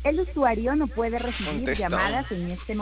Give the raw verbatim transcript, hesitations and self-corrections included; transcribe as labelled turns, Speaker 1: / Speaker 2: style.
Speaker 1: El usuario no puede recibir
Speaker 2: Contesta.
Speaker 1: llamadas en este momento.